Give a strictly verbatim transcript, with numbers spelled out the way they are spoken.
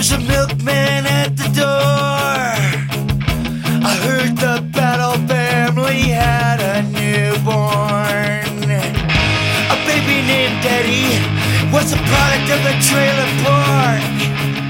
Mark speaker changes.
Speaker 1: was a milkman at the door. I heard the Battle family had a newborn. A baby named Eddie was a product of a trailer park.